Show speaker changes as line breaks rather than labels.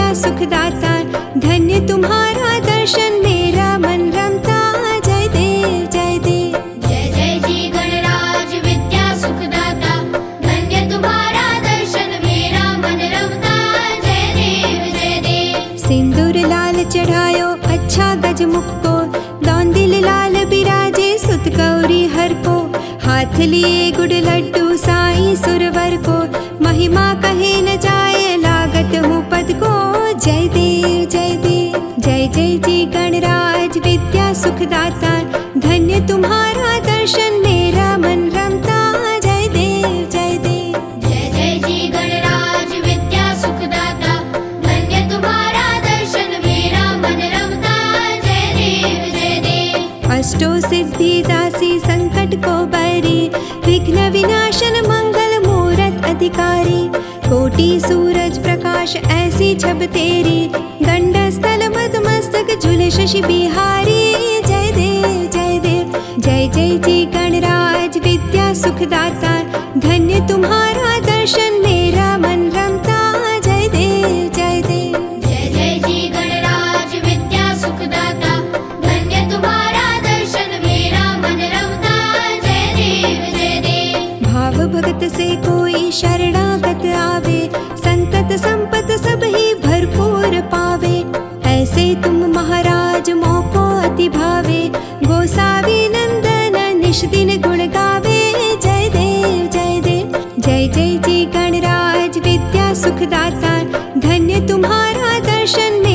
विद्या सुखदाता, धन्य तुम्हारा दर्शन मेरा मन रमता। जय देव जय देव।
जय जय जी गणराज विद्या सुखदाता, धन्य तुम्हारा दर्शन मेरा मन रमता। जय देव जय देव।
सिंदूर लाल चढ़ायो अच्छा गजमुख को, दौंदिल लाल बिराजे सुत गौरी हर को। हाथ लिए गुड़ लड्डू साईं सुरवर को, महिमा कहे न जाए लागत हूँ पद को। जय देव जय देव। जय जय जी गणराज विद्या सुखदाता, धन्य तुम्हारा दर्शन मेरा मन रमता। जय देव जय देव।
जय जय जी गणराज विद्या सुखदाता, धन्य तुम्हारा दर्शन मेरा मन रमता। जय देव जय देव।
अष्टो सिद्धि दासी संकट को बरी, विघ्न विनाशन मंगल मूरत अधिकारी। कोटि सूरज प्रकाश ऐसी छब तेरी, गंड स्थल मद मस्तक झूले शशि बिहारी। जय देव जय देव। जय जय जी गणराज विद्या सुखदाता, धन्य तुम्हारा दर्शन मेरा मन रमता। जय देव जय देव।
जय जय जी गणराज विद्या सुखदाता, धन्य तुम्हारा दर्शन मेरा मन रमता। जय देव जय देव।
भाव भगत से कोई शरणागत आवे, संतत संपत सब ही भरपूर पावे। ऐसे तुम महाराज मोको अति भावे, गोसावी नंदन निश दिन गुण गावे। जय देव जय देव। जय जय जी गणराज विद्या सुखदाता, धन्य तुम्हारा दर्शन